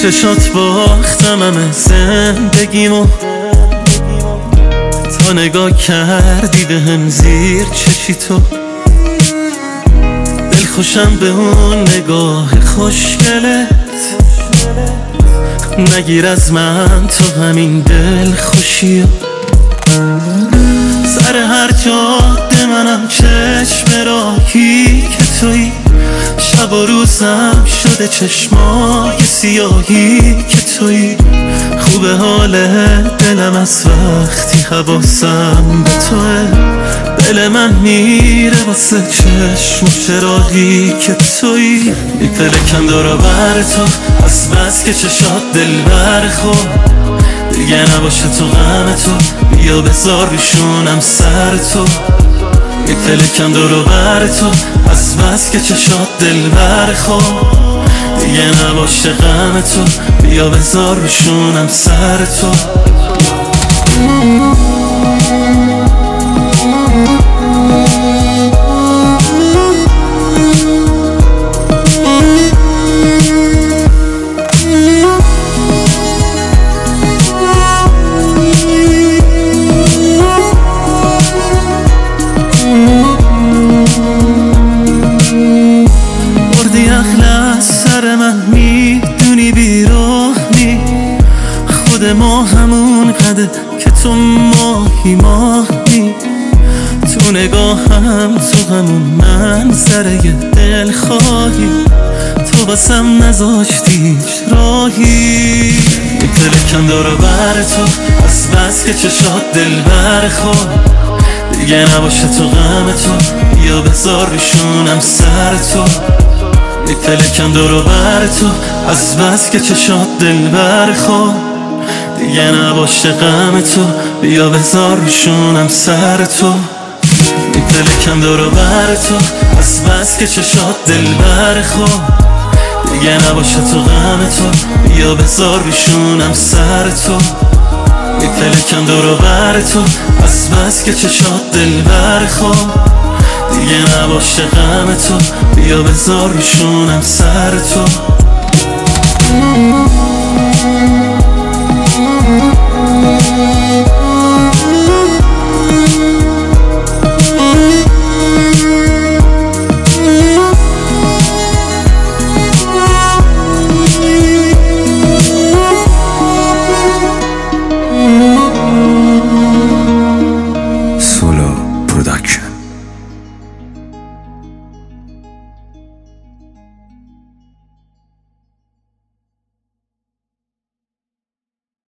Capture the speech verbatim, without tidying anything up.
چشات باختم همه زندگیمو، تا نگاه کردی به هم زیر چشی تو. دل خوشم به اون نگاه خوشگلت، نگیر از من تو همین دل خوشی. سر هر جاده منم چشم راهی که تویی، شب و روزم شده چشمای سیاهی که تویی. خوبه حال دلم از وقتی حواسم به توه، دل من میره واسه چشم و چراغی که تویی. میپلکم دورا بر تو از بس که چشات دل برخور، دیگه نباشه تو غم تو، بیا بذار بیشونم سر تو. میپلکم دورو بر تو از بس که چشات دل برخور، دیگه نباشه غم تو، بیا بذار بیشونم سر تو. خود ما همون قده که تو ماهی ماهی، تو نگاه هم تو همون منظره دل خواهی، تو بسم نذاشتی هیچ راهی. میپلکم دورا بر تو از بس که چشات دل برخور، دیگه نباشه تو غم تو، بیا بذار بیشونم سر تو. میپلکم دورا بر تو از بس که چشات دل برخور، دیگه نباشه غم تو، بیا بذار بیشونم سر تو. میپلکم دورو بر تو از بس که چشات دل برخور، دیگه نباشه تو غم تو، بیا بذار بیشونم سر تو. میپلکم دورو بر تو از بس که چشات دل برخور، دیگه نباشه غم تو، بیا بذار بیشونم سر تو.